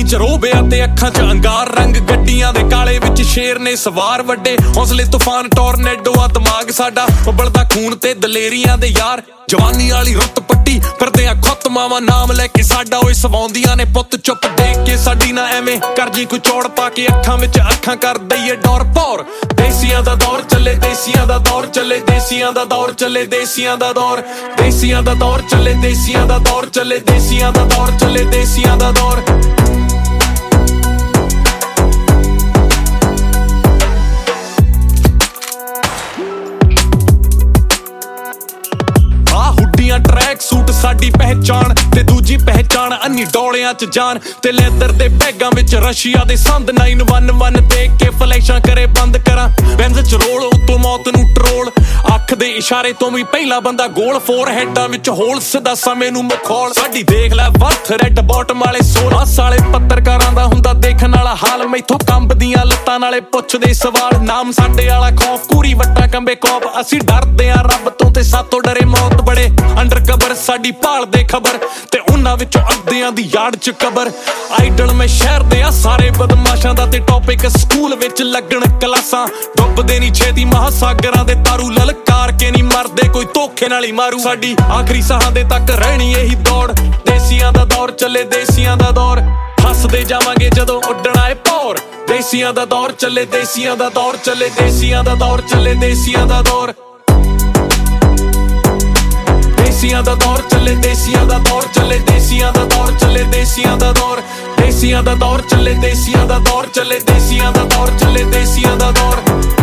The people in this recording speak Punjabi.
ਚ ਰੋਬਿਆ ਤੇ ਅੱਖਾਂ ਚ ਅੰਗਾਰ ਰੰਗ, ਗੱਡੀਆਂ ਦੇ ਕਾਲੇ ਵਿੱਚ ਸ਼ੇਰ ਨੇ ਸਵਾਰ ਵੱਡੇ, ਹੌਸਲੇ ਤੂਫਾਨ ਟੋਰਨੇਡੋ ਆ ਦਿਮਾਗ ਸਾਡਾ, ਉਬਲਦਾ ਖੂਨ ਤੇ ਦਲੇਰੀਆਂ ਦੇ ਯਾਰ, ਜਵਾਨੀ ਵਾਲੀ ਰੁੱਤ ਪੱਟੀ ਫਿਰਦੇ ਆ ਖੁੱਤ ਮਾਵਾਂ ਨਾਮ ਲੈ ਕੇ ਸਾਡਾ, ਓਏ ਸਵਾਉਂਦੀਆਂ ਨੇ ਪੁੱਤ ਚੁੱਪ ਦੇਖ ਕੇ ਸਾਡੀ ਨਾ ਐਵੇਂ ਕਰ ਜੀ ਕੋਈ ਚੌੜ ਪਾ ਕੇ ਅੱਖਾਂ ਵਿੱਚ ਅੱਖਾਂ ਕਰ ਦਈਏ ਡੋਰ ਪੌਰ। ਦੇਸੀਆਂ ਦਾ ਦੌਰ ਚੱਲੇ, ਦੇਸੀਆਂ ਦਾ ਦੌਰ ਚੱਲੇ, ਦੇਸੀਆਂ ਦਾ ਦੌਰ ਚੱਲੇ, ਦੇਸੀਆਂ ਦਾ ਦੌਰ, ਦੇਸੀਆਂ ਦਾ ਦੌਰ ਚੱਲੇ, ਦੇਸੀਆਂ ਦਾ ਦੌਰ ਚੱਲੇ, ਦੇਸੀਆਂ ਦਾ ਦੌਰ ਚੱਲੇ, ਦੇਸੀਆਂ ਦਾ ਦੌਰ। ਟਰੈਕ ਸੂਟ ਸਾਡੀ ਪਹਿਚਾਣ ਤੇ ਦੂਜੀ ਪਹਿਚਾਣ ਅੰਨੀ ਡੋਲਿਆਂ ਚ ਜਾਨ ਤੇ ਲੈਦਰ ਦੇ ਬੈਗਾਂ ਵਿੱਚ ਰਸ਼ੀਆ ਦੇ ਸੰਦ 911 ਦੇਖ ਕੇ ਫਲੈਸ਼ਾਂ ਕਰੇ ਬੰਦ ਕਰਾਂ ਬੈਂਜ਼ ਚ ਰੋਲ ਉਤੋਂ ਮੌਤ ਨੂੰ ਟਰੋਲ ਅੱਖ ਦੇ ਇਸ਼ਾਰੇ ਤੋਂ ਵੀ ਪਹਿਲਾ ਬੰਦਾ ਗੋਲ ਫੋਰ ਹੈਡਾਂ ਵਿੱਚ ਹੋਲ ਸਿੱਧਾ ਸਮੇਂ ਨੂੰ ਮਖੌਲ ਸਾਡੀ ਦੇਖ ਲੈ ਵਰਥ ਰੈਡ ਬਾਟਮ ਵਾਲੇ ਸੋਨਾ ਸਾਲੇ ਪੱਤਰਕਾਰਾਂ ਦਾ ਹੁੰਦਾ ਦੇਖਣ ਵਾਲਾ ਹਾਲ ਮੈਥੋਂ ਕੰਬਦੀਆਂ ਲੱਤਾਂ ਨਾਲੇ ਪੁੱਛਦੇ ਸਵਾਲ ਨਾਮ ਸਾਡੇ ਵਾਲਾ ਖੌਫ ਕੂਰੀ ਵੱਟਾ ਕੰਬੇ ਕੌਪ ਅਸੀਂ ਡਰਦੇ ਆ ਰੱਬ ਤੋਂ ਤੇ ਸਾਤੋਂ ਡਰੇ ਮੌਤ ਬੜੇ ਅੰਡਰ ਕਬਰ ਸਾਡੀ ਭਾਲ ਦੇ ਖਬਰ ਤੇ ਉਹਨਾਂ ਵਿੱਚੋਂ ਅੱਧਿਆਂ ਦੀ ਯਾਦ ਚ ਕਬਰ ਆਈਡਲ ਮੈਂ ਸ਼ਹਿਰ ਦੇ ਆ ਸਾਰੇ ਬਦਮਾਸ਼ਾਂ ਦਾ ਤੇ ਟੌਪਿਕ ਸਕੂਲ ਵਿੱਚ ਲੱਗਣ ਕਲਾਸਾਂ ਡੁੱਬਦੇ ਨਹੀਂ ਛੇਤੀ ਮਹਾਸਾਗਰਾਂ ਦੇ ਤਾਰੂ ਲਲਕਾਰ ਕੇ ਨਹੀਂ ਮਰਦੇ ਕੋਈ ਧੋਖੇ ਨਾਲ ਹੀ ਮਾਰੂ ਸਾਡੀ ਆਖਰੀ ਸਾਹਾਂ ਦੇ ਤੱਕ ਰਹਿਣੀ ਇਹੀ ਦੌੜ ਦੇਸੀਆਂ ਦਾ ਦੌਰ ਚੱਲੇ ਦੇਸੀਆਂ ਦਾ ਦੌਰ ਹੱਸਦੇ ਜਾਵਾਂਗੇ ਜਦੋਂ ਉੱਡਣਾ ਏ ਭੌਰ ਦੇਸੀਆਂ ਦਾ ਦੌਰ ਚੱਲੇ ਦੇਸੀਆਂ ਦਾ ਦੌਰ ਚੱਲੇ ਦੇਸੀਆਂ ਦਾ ਦੌਰ ਚੱਲੇ ਦੇਸੀਆਂ ਦਾ ਦੌਰ ਦੇਸੀਆਂ ਦਾ ਦੌਰ ਚੱਲੇ ਦੇਸੀਆਂ ਦਾ ਦੌਰ ਚੱਲੇ ਦੇਸੀਆਂ ਦਾ ਦੌਰ ਚੱਲੇ ਦੇਸੀਆਂ ਦਾ ਦੌਰ ਦੇਸੀਆਂ ਦਾ ਦੌਰ ਚੱਲੇ ਦੇਸੀਆਂ ਦਾ ਦੌਰ ਚੱਲੇ ਦੇਸੀਆਂ ਦਾ ਦੌਰ ਚੱਲੇ ਦੇਸੀਆਂ ਦਾ ਦੌਰ